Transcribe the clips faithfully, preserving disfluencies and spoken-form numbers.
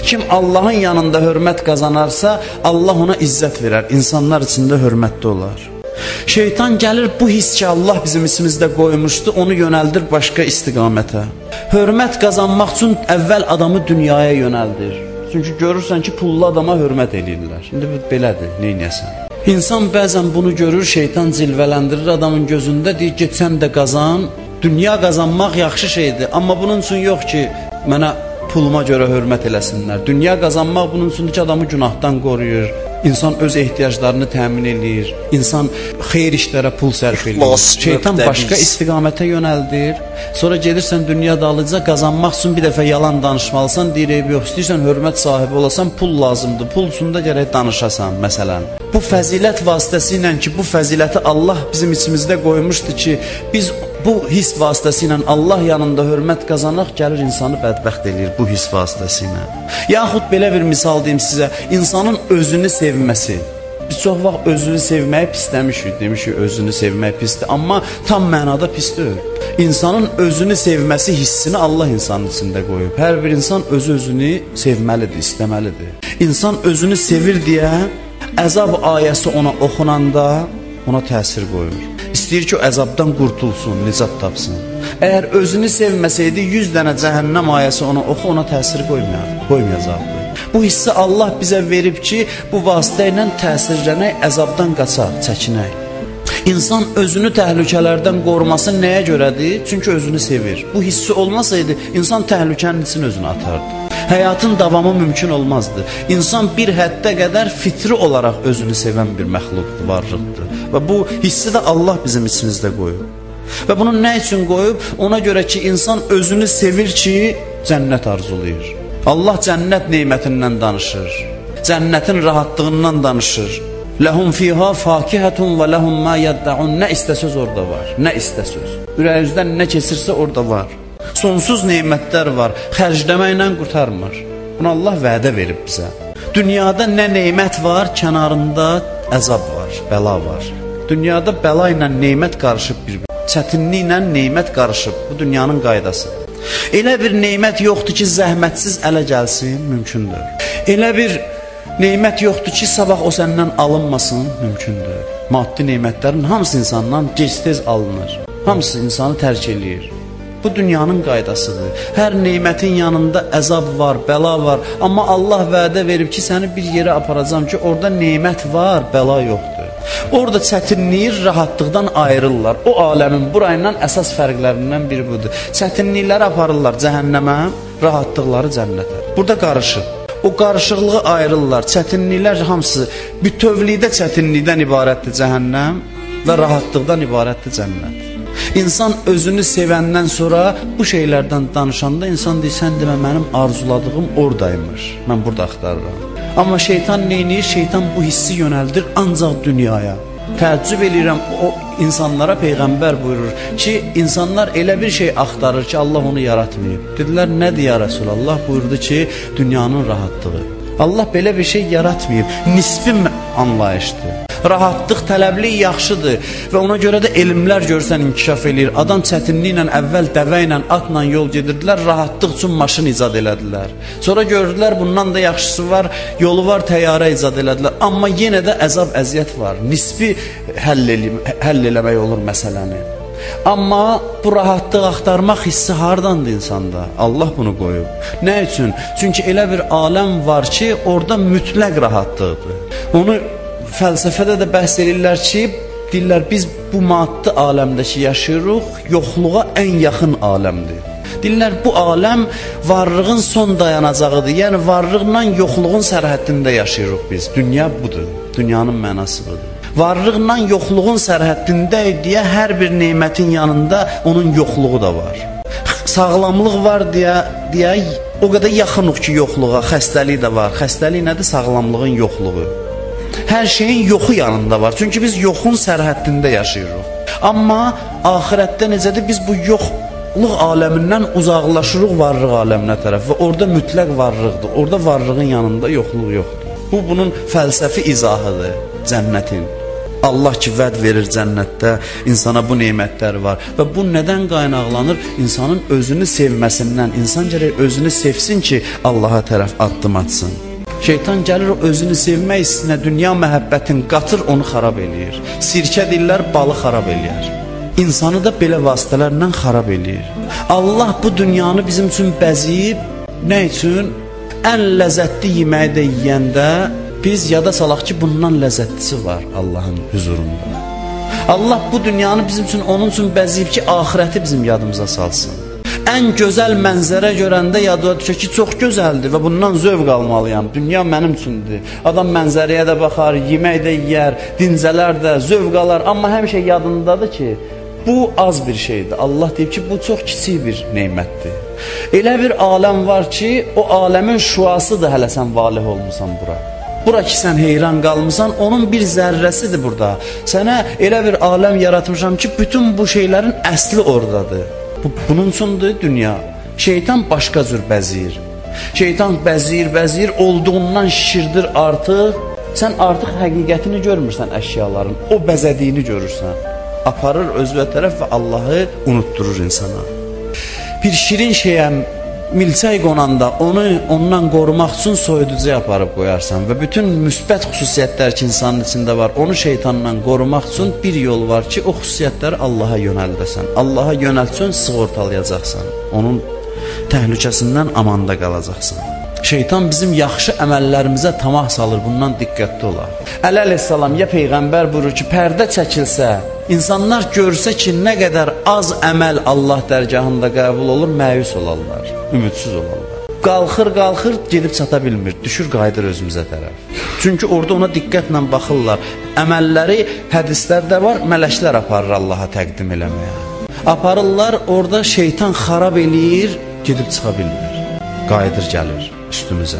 Kim Allahın yanında hörmət qazanarsa, Allah ona izzət verər, insanlar içində hörmətli olar. Şeytan gəlir, bu his ki Allah bizim içimizdə qoymuşdu, onu yönəldir başqa istiqamətə. Hörmət qazanmaq üçün əvvəl adamı dünyaya yönəldir. Çünki görürsən ki, pullu adama hörmət edirlər. Şimdi bu belədir, neynəyəsən? İnsan bəzən bunu görür, şeytan cilvələndirir adamın gözündə, deyir, get sən də qazan. Dünya qazanmaq yaxşı şeydir, amma bunun üçün yox ki, mənə puluma görə hörmət eləsinlər. Dünya qazanmaq bunun üçün ki, adamı günahdan qoruyur. İnsan öz ehtiyaclarını təmin edir. İnsan xeyir işlərə pul sərf edir. Şeytan başqa istiqamətə yönəldir. Sonra gedirsən dünya dalıca qazanmaq üçün bir dəfə yalan danışmalısan, deyir, eyb yox, istəyirsən hörmət sahibi olasan, pul lazımdır. Pul üçün də gərək danışasan, məsələn. Bu fəzilət vasitəsilə ki, bu fəziləti Allah bizim içimizdə qoymuşdu ki, biz bu his vasitəsilə Allah yanında hörmət qazanaq, gəlir insanı bədbəxt edir bu his vasitəsilə. Yaxud belə bir misal deyim sizə, insanın özünü sevməsi. Biz çox vaxt özünü sevməyi pisləmişik, demişik özünü sevmək pisdir, amma tam mənada pis deyil. İnsanın özünü sevməsi hissini Allah insanın içində qoyub. Hər bir insan öz-özünü sevməlidir, istəməlidir. İnsan özünü sevir deyə əzab ayəsi ona oxunanda ona təsir qoyur. İstəyir ki, o əzabdan qurtulsun, nicat tapsın. Əgər özünü sevməsəydi, yüz dənə cəhənnəm ayəsi ona oxu, ona təsir qoymayacaqdı. Bu hissi Allah bizə verib ki, bu vasitə ilə təsirlənək, əzabdan qaçaq, çəkinək. İnsan özünü təhlükələrdən qoruması nəyə görədir? Çünki özünü sevir. Bu hissi olmasaydı, insan təhlükənin için özünü atardı. Həyatın davamı mümkün olmazdı. İnsan bir həddə qədər fitri olaraq özünü sevən bir məxluqdur, varlıqdır. Və bu hissi də Allah bizim içimizdə qoyub. Və bunu nə üçün qoyub? Ona görə ki, insan özünü sevir ki, cənnət arzulayır. Allah cənnət neymətindən danışır. Cənnətin rahatlığından danışır. Ləhum fiha fakihətun və ləhum ma yəddəun. Nə istəsöz orada var, nə istəsöz. Ürəyinizdən nə keçirsə orada var. Sonsuz neymətlər var, xərcləməklə qurtarmır. Bunu Allah vədə verib bizə. Dünyada nə neymət var, kənarında əzab var, bəla var. Dünyada bəla ilə neymət qarışıb bir-bir. Çətinliklə neymət qarışıb, bu dünyanın qaydasıdır. Elə bir neymət yoxdur ki, zəhmətsiz ələ gəlsin, mümkündür. Elə bir neymət yoxdur ki, sabah o səndən alınmasın, mümkündür. Maddi neymətlərin hamısı insandan gec-tez alınır. Hamısı insanı tərk eləyir. Bu dünyanın qaydasıdır. Hər neymətin yanında əzab var, bəla var. Amma Allah vədə verib ki, səni bir yerə aparacam ki, orada neymət var, bəla yoxdur. Orada çətinlik rahatlıqdan ayrılırlar. O aləmin burayla əsas fərqlərindən biri budur. Çətinlikləri aparırlar cəhənnəmə, rahatlıqları cənnətə. Burada qarışır. O qarışıqlığı ayrılırlar. Çətinliklər hamısı bütövlükdə çətinlikdən ibarətdir cəhənnəm və rahatlıqdan ibarətdir cənnət. İnsan özünü sevəndən sonra bu şeylərdən danışanda insan deyir, sən demə mənim arzuladığım oradaymış, mən burada axtarıram. Amma şeytan neynir? Şeytan bu hissi yönəldir ancaq dünyaya. Təəccüb edirəm, o insanlara Peyğəmbər buyurur ki, insanlar elə bir şey axtarır ki, Allah onu yaratmayıb. Dedilər, nədir ya Rəsulallah? Buyurdu ki, dünyanın rahatlığı. Allah belə bir şey yaratmayıb, nisbi anlayışdır. Rahatlıq, tələblik yaxşıdır və ona görə də elmlər görsən inkişaf eləyir. Adam çətinliklə əvvəl dəvə ilə, atla yol gedirdilər, rahatlıq üçün maşın icad elədilər. Sonra gördülər, bundan da yaxşısı var, yolu var, təyyarə icad elədilər. Amma yenə də əzab, əziyyət var. Nisbi həll, həll eləmək olur məsələni. Amma bu rahatlıq axtarmaq hissi hardandır insanda? Allah bunu qoyub. Nə üçün? Çünki elə bir aləm var ki, orada mütləq rahatlıqdır. Onu fəlsəfədə də bəhs edirlər ki, deyirlər, biz bu maddi aləmdəki yaşayırıq, yoxluğa ən yaxın aləmdir. Deyirlər, bu aləm varlığın son dayanacağıdır. Yəni, varlıqla yoxluğun sərhəddində yaşayırıq biz. Dünya budur, dünyanın mənası budur. Varlıqla yoxluğun sərhəddindəyik deyə hər bir neymətin yanında onun yoxluğu da var. Sağlamlıq var deyə, deyə o qədər yaxınıq ki, yoxluğa, xəstəlik də var. Xəstəlik nədir? Sağlamlığın yoxluğu. Hər şeyin yoxu yanında var. Çünki biz yoxun sərhəddində yaşayırıq. Amma axirətdə necədir? Biz bu yoxluq aləmindən uzaqlaşırıq varlıq aləminə tərəf və orada mütləq varlıqdır. Orada varlığın yanında yoxluq yoxdur. Bu, bunun fəlsəfi izahıdır cənnətin. Allah ki vəd verir cənnətdə, insana bu nemətlər var. Və bu nədən qaynaqlanır? İnsanın özünü sevməsindən. İnsan gərək özünü sevsin ki, Allaha tərəf addım atsın. Şeytan gəlir o özünü sevmək istəyinə dünya məhəbbətin qatır, onu xarab eləyir. Sirkə dillər balı xarab eləyər. İnsanı da belə vasitələrlə xarab eləyir. Allah bu dünyanı bizim üçün bəziyib, nə üçün? Ən ləzzətli yeməyi də yeyəndə biz yada salaq ki, bundan ləzzətlisi var Allahın huzurunda. Allah bu dünyanı bizim üçün, onun üçün bəziyib ki, ahirəti bizim yadımıza salsın. Ən gözəl mənzərə görəndə yadıma düşür ki, çox gözəldir və bundan zövq almalıyam. Dünya mənim üçündür. Adam mənzərəyə də baxar, yemək də yeyər, dincələr də, zövq alar. Amma həmişə yadındadır ki, bu az bir şeydir. Allah deyib ki, bu çox kiçik bir neymətdir. Elə bir aləm var ki, o aləmin şüasıdır hələ sən valih olmusan bura. Bura ki, sən heyran qalmısan, onun bir zərrəsidir burada. Sənə elə bir aləm yaratmışam ki, bütün bu şeylərin əsli oradadır. Bu, bunun üçündür dünya. Şeytan başqa cür bəziyir. Şeytan bəziyir, bəziyir, olduğundan şişirdir artıq. Sən artıq həqiqətini görmürsən əşyaların, o bəzədiyini görürsən. Aparır özünə tərəf və Allahı unutturur insana. Bir şirin şeyə milçək qonanda onu ondan qorumaq üçün soyuducuya aparıb qoyarsan və bütün müsbət xüsusiyyətlər ki, insanın içində var, onu şeytandan qorumaq üçün bir yol var ki, o xüsusiyyətləri Allaha yönəldəsən. Allaha yönəltsən, sığortalayacaqsan. Onun təhlükəsindən amanda qalacaqsan. Şeytan bizim yaxşı əməllərimizə tamah salır, bundan diqqətli olar. Əli əleyhissalam ya Peyğəmbər buyurur ki, pərdə çəkilsə, insanlar görsə ki, nə qədər az əməl Allah dərgahında qəbul olur, məyus olarlar, ümidsiz olarlar. Qalxır, qalxır, gedib çata bilmir, düşür, qayıdır özümüzə tərəf. Çünki orada ona diqqətlə baxırlar. Əməlləri hədislərdə var, mələklər aparır Allaha təqdim eləməyə. Aparırlar, orada şeytan xarab eləyir, gedib çıxa bilmir. Qayıdır, gəlir üstümüzə.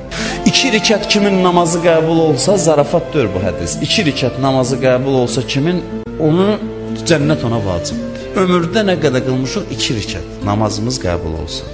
İki rikət kimin namazı qəbul olsa, zarafat deyir bu hədis. İki rikət namazı qəbul olsa kimin, onu cənnət ona vacibdir. Ömürdə nə qədər qılmışıq, iki rikət namazımız qəbul olsa.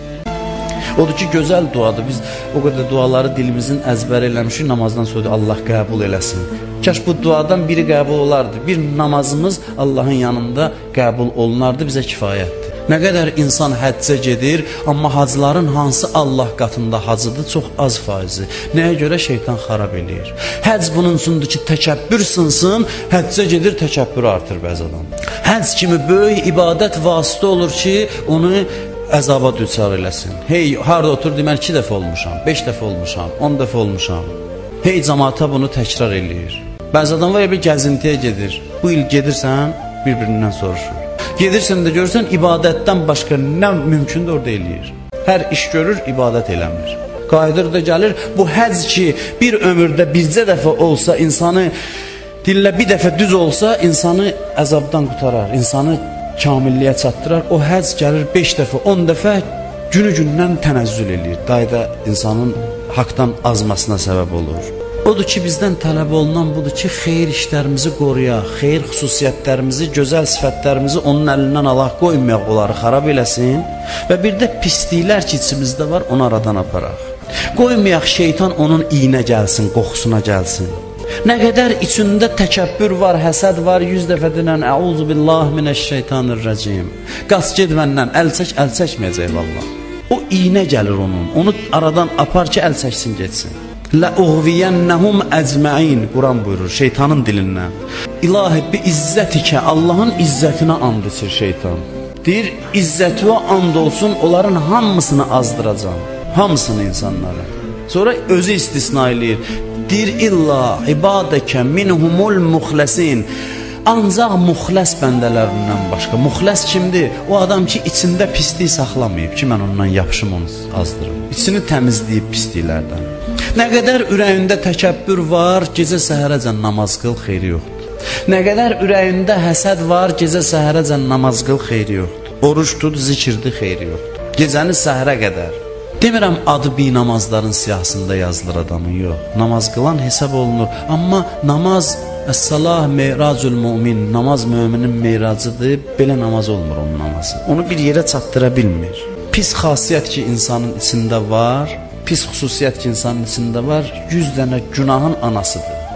Odur ki, gözəl duadır. Biz o qədər duaları dilimizin əzbər eləmişik, namazdan sonra Allah qəbul eləsin. Kaş bu duadan biri qəbul olardı. Bir namazımız Allahın yanında qəbul olunardı, bizə kifayətdir. Nə qədər insan həccə gedir, amma hacların hansı Allah qatında hacıdır, çox az faizi. Nəyə görə? Şeytan xarab eləyir. Həcc bunun üçündür ki, təkəbbür sınsın, həccə gedir, təkəbbür artır bəzi adam. Həcc kimi böyük ibadət vasitə olur ki, onu əzaba düçar eləsin. Hey, harada otur, demər iki dəfə olmuşam, beş dəfə olmuşam, on dəfə olmuşam. Hey, cəmaata bunu təkrar eləyir. Bəzi adam var ya, bir gəzintiyə gedir. Bu il gedirsən, bir-birindən soruşur. Gedirsən də görürsən, ibadətdən başqa nə mümkündür orada eləyir. Hər iş görür, ibadət eləmir. Qayıdır da gəlir, bu həcc ki, bir ömürdə bircə dəfə olsa, insanı dillə bir dəfə düz olsa, insanı əzabdan qutarar, insanı kamilliyə çatdırar. O həcc gəlir beş dəfə, on dəfə günü-gündən tənəzzül eləyir. Dayda insanın haqdan azmasına səbəb olur. Odur ki, bizdən tələb olunan budur ki, xeyir işlərimizi qoruyaq, xeyir xüsusiyyətlərimizi, gözəl sifətlərimizi onun əlindən alaq, qoymayaq, onları xarab eləsin və bir də pisliklər ki, içimizdə var, onu aradan aparaq. Qoymayaq, şeytan onun iyinə gəlsin, qoxusuna gəlsin. Nə qədər içində təkəbbür var, həsəd var, yüz dəfə dinən, əuzu billah minəşşeytanirrəcim. Qas ged məndən, əl çək, əl çəkməyəcək vallah. O iyinə gəlir onun, onu aradan apar ki, əl çəksin, getsin. Ləuğviyənnəhum əcməin, Quran buyurur, şeytanın dilindən. İlahi bi izzətikə, Allahın izzətinə and içir şeytan. Deyir, izzətivə and olsun, onların hamısını azdıracam, hamısını insanlara. Sonra özü istisna eləyir. Deyir, illa ibadəkə minhumul muxləsin. Ancaq muxləs bəndələrindən başqa. Muxləs kimdir? O adam ki, içində pislik saxlamayıb ki, mən ondan yapışım, onu azdırım. İçini təmizləyib pisliklərdən. Nə qədər ürəyində təkəbbür var, gecə səhərəcən namaz qıl, xeyri yoxdur. Nə qədər ürəyində həsəd var, gecə səhərəcən namaz qıl, xeyri yoxdur. Oruç tut, zikirdi, xeyri yoxdur. Gecəni səhərə qədər. Demirəm, adı bi namazların siyahısında yazılır adamın, yox. Namaz qılan hesab olunur. Amma namaz, əs-salah meyracül mümin, namaz müminin meyracıdır, belə namaz olmur onun namazı. Onu bir yerə çatdıra bilmir. Pis xasiyyət ki, insanın içində var, pis xüsusiyyət ki, insanın içində var, yüz dənə günahın anasıdır.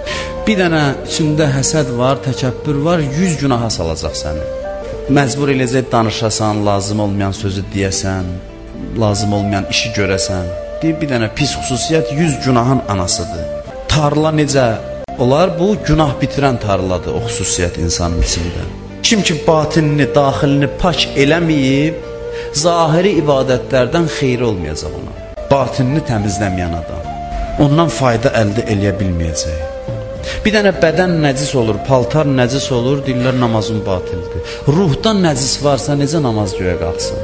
Bir dənə içində həsəd var, təkəbbür var, yüz günaha salacaq səni. Məcbur eləcək danışasan, lazım olmayan sözü deyəsən, lazım olmayan işi görəsən. Deyir, bir dənə pis xüsusiyyət yüz günahın anasıdır. Tarla necə olar? Bu, günah bitirən tarladır o xüsusiyyət insanın içində. Kim ki, batinini, daxilini pak eləməyib, zahiri ibadətlərdən xeyri olmayacaq ona. Batinini təmizləməyən adam. Ondan fayda əldə eləyə bilməyəcək. Bir dənə bədən nəcis olur, paltar nəcis olur, deyirlər namazın batildir. Ruhdan nəcis varsa necə namaz göyə qalxsın?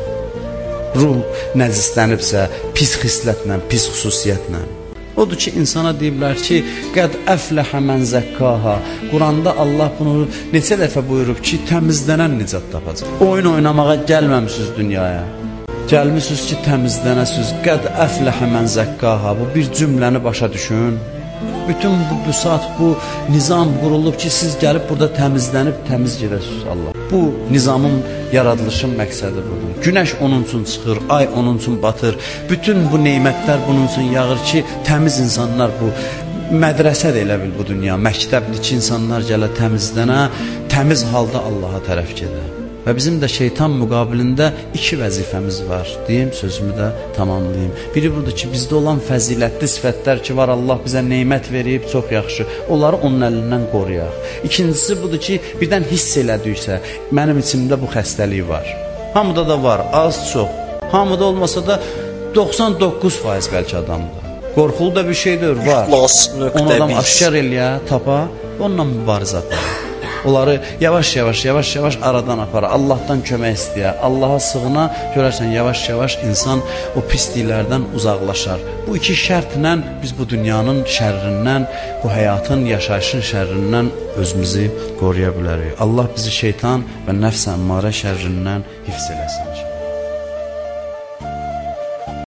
Ruh nəcislənibsə pis xislətlə, pis xüsusiyyətlə. Odur ki, insana deyiblər ki, qəd əfləhə mən zəkkaha. Quranda Allah bunu neçə dəfə buyurub ki, təmizlənən nicat tapacaq. Oyun oynamağa gəlməmişsiniz dünyaya. Gəlmişsiniz ki, təmizlənəsiniz. Qəd əfləhə mən zəkkaha. Bu bir cümləni başa düşün. Bütün bu büsat, bu nizam qurulub ki, siz gəlib burada təmizlənib, təmiz gedəsiniz Allah. Bu nizamın, yaradılışın məqsədi budur. Günəş onun üçün çıxır, ay onun üçün batır. Bütün bu neymətlər bunun üçün yağır ki, təmiz insanlar bu, mədrəsə də elə bil bu dünya, məktəbli ki, insanlar gələ təmizlənə, təmiz halda Allaha tərəf gedə. Və bizim də şeytan müqabilində iki vəzifəmiz var. Deyim, sözümü də tamamlayayım. Biri budur ki, bizdə olan fəzilətli sifətlər ki, var, Allah bizə neymət verib, çox yaxşı. Onları onun əlindən qoruyaq. İkincisi budur ki, birdən hiss elədiksə, mənim içimdə bu xəstəlik var. Hamıda da var, az, çox. Hamıda olmasa da doxsan doqquz faiz bəlkə adamda. Qorxulu da bir şeydir, var. Onu adam aşkar eləyə, tapa, onunla mübarizə apar. Onları yavaş-yavaş, yavaş-yavaş aradan apara, Allahdan kömək istəyə, Allaha sığına, görərsən, yavaş-yavaş insan o pisliklərdən uzaqlaşar. Bu iki şərtlə biz bu dünyanın şərrindən, bu həyatın, yaşayışın şərrindən özümüzü qoruya bilərik. Allah bizi şeytan və nəfs əmmarə şərrindən hifz eləsin.